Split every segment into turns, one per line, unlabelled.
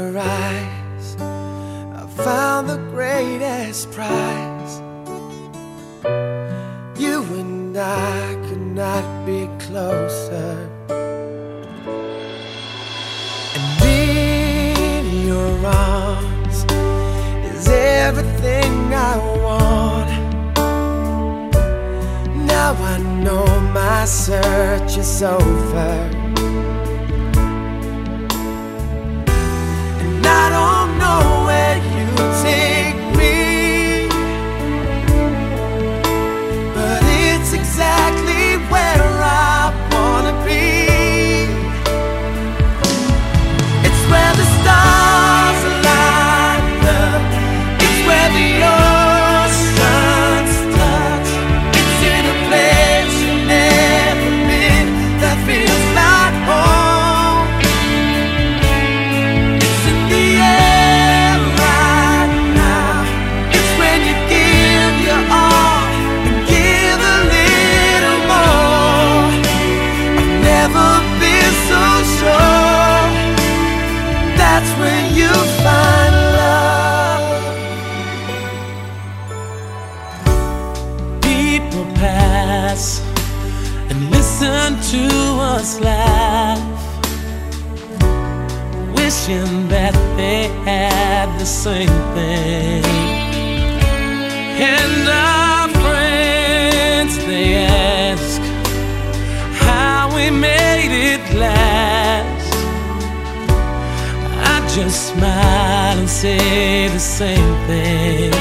your eyes, I found the greatest prize. You and I could not be closer. And in your arms is everything I want. Now I know my search is over, and I don't know where you take me, but it's exactly where I wanna be. It's where the stars align up. It's where the oceans touch. It's in a place you've never been that feels like home. It's in the air right now. It's when you give your all and give a little more. I've never been so sure. That's when you find love.
People pass and listen to us laugh, wishing that they had the same thing. And our friends, they ask how we made it last. I just smile and say the same thing.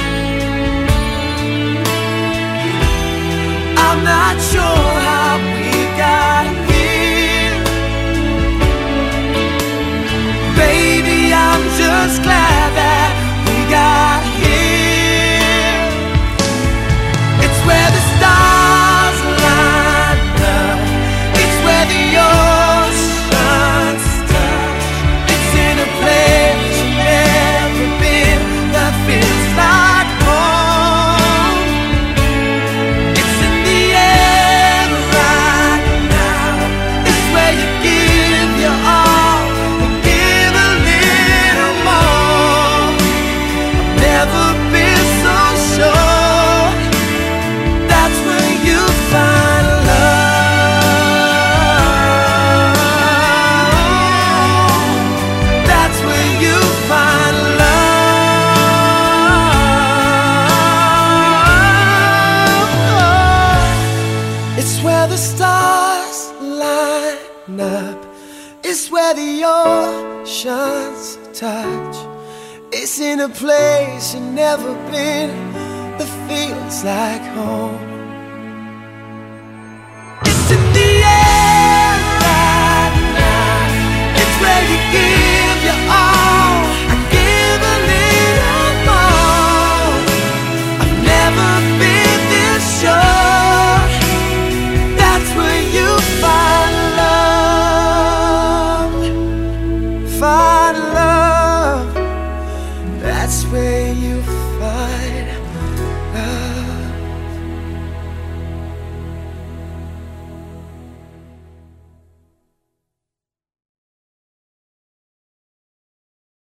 I'm not sure how we got here. Baby, I'm just glad that we got here. It's where the stars line up. It's where the oceans touch. It's in a place you've never been that feels like home. It's in the air right now. It's where you give your all and give a little more. I've never been so sure. That's where you find love. That's where you find love. It's where the stars line up. It's where the oceans touch. It's in a place you've never been that feels like home.